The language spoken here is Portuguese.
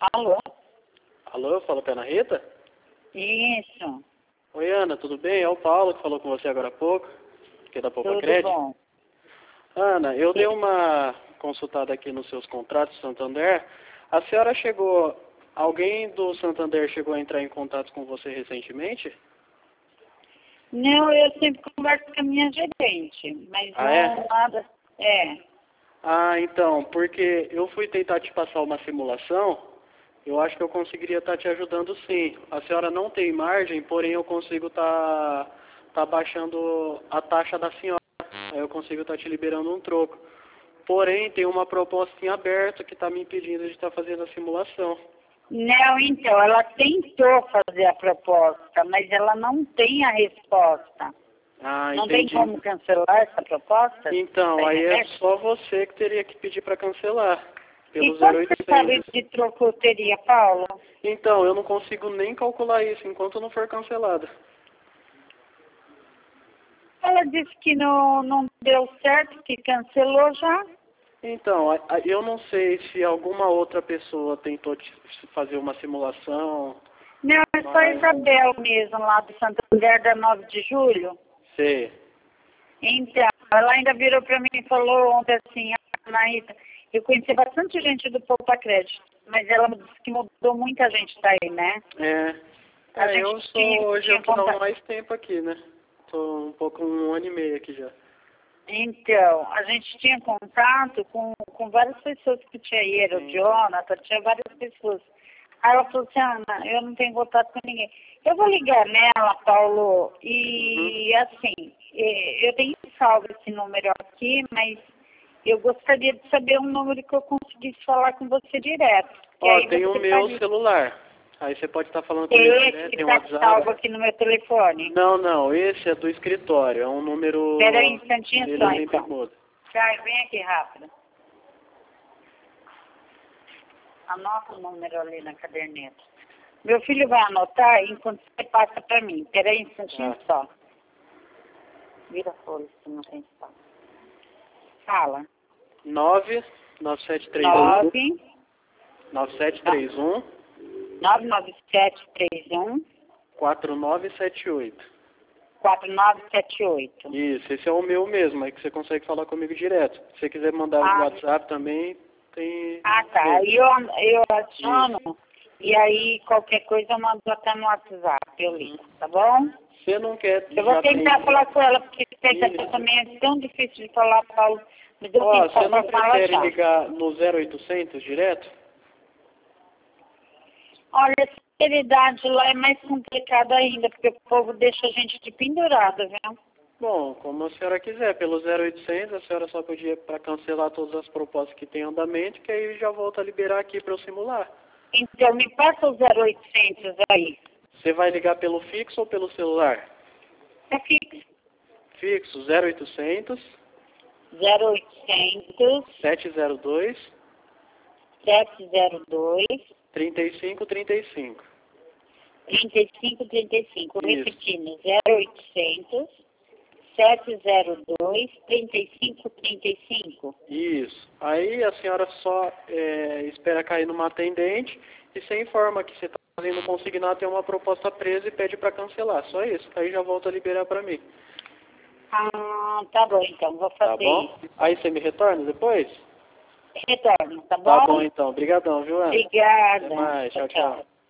Alô? Alô, fala com a Ana Rita? Isso. Oi, Ana, tudo bem? É o Paulo que falou com você agora há pouco, que é da Poupa Tudo Crédito. bom. Ana, eu dei uma consultada aqui nos seus contratos do Santander. A senhora alguém do Santander chegou a entrar em contato com você recentemente? Não, eu sempre converso com a minha gerente, mas Ah, não é? nada. É. Ah, então, porque eu fui tentar te passar uma simulação, eu acho que eu conseguiria estar te ajudando sim. A senhora não tem margem, porém eu consigo tá baixando a taxa da senhora. Aí eu consigo estar te liberando um troco. Porém, tem uma proposta em aberto que está me impedindo de estar fazendo a simulação. Não, então, ela tentou fazer a proposta, mas ela não tem a resposta. Ah, Não entendi. tem como cancelar essa proposta? Então, Tá em aí é aberto? só você que teria que pedir para cancelar. E Pelo quanto centavos 0800. de troco teria, Paulo? Então, eu não consigo nem calcular isso enquanto não for cancelado. Ela disse que não deu certo, que cancelou já. Então, eu não sei se alguma outra pessoa tentou fazer uma simulação. Não, é só a Mas... Isabel mesmo, lá do Santander, da 9 de julho. Sei. Então, ela ainda virou para mim e falou ontem assim, Anaíta, eu conheci bastante gente do Poupa Crédito, mas ela me disse que mudou muita gente daí, né? Hoje eu tô há mais tempo aqui, né? Tô um ano e meio aqui já. Então, a gente tinha contato com várias pessoas que tinha aí, era o Jonathan, tinha várias pessoas. Aí ela falou assim, Ana, eu não tenho contato com ninguém. Eu vou ligar nela, Paulo, e assim, eu tenho salvo esse número aqui, mas eu gostaria de saber um número que eu conseguisse falar com você direto. Ó, tem o meu celular. Aí você pode estar falando comigo Esse direto, que tem um está WhatsApp. salvo aqui no meu telefone. Não, esse é do escritório, é um número... Espera aí um instantinho ele só, sempre então. muda. Sai, vem aqui rápido. Anota o número ali na caderneta. Meu filho vai anotar enquanto você passa para mim. Espera aí um instantinho só. Vira a folha se não tem espaço. Fala. 99731 9731 99731 4978. 4978. Isso, esse é o meu mesmo, é que você consegue falar comigo direto. Se você quiser mandar no WhatsApp também, tem... Ah, tá. Aí eu adiciono e aí qualquer coisa eu mando até no WhatsApp, eu ligo, tá bom? Você não quer... Eu vou tentar falar com ela, porque também é tão difícil de falar, Paulo. Mas eu tenho que você não falar prefere já. ligar no 0800 direto? Olha, a sinceridade lá é mais complicada ainda, porque o povo deixa a gente de pendurada, viu? Bom, como a senhora quiser, pelo 0800 a senhora só podia para cancelar todas as propostas que tem em andamento, que aí já volta a liberar aqui para eu simular. Então, me passa o 0800 aí. Você vai ligar pelo fixo ou pelo celular? É fixo. Fixo, 0800 0800 702 702 3535. 3535. Isso. Repetindo, 0800 702 3535. Isso. Aí a senhora só espera cair numa atendente e você informa que você está fazendo consignado, tem uma proposta presa e pede para cancelar. Só isso. Aí já volta a liberar para mim. Ah, tá bom então, vou fazer Tá bom? isso. Aí você me retorna depois? Retorno, tá bom? Tá bom então. Obrigadão, viu, Ana? Obrigada. Até mais. Tchau, tchau.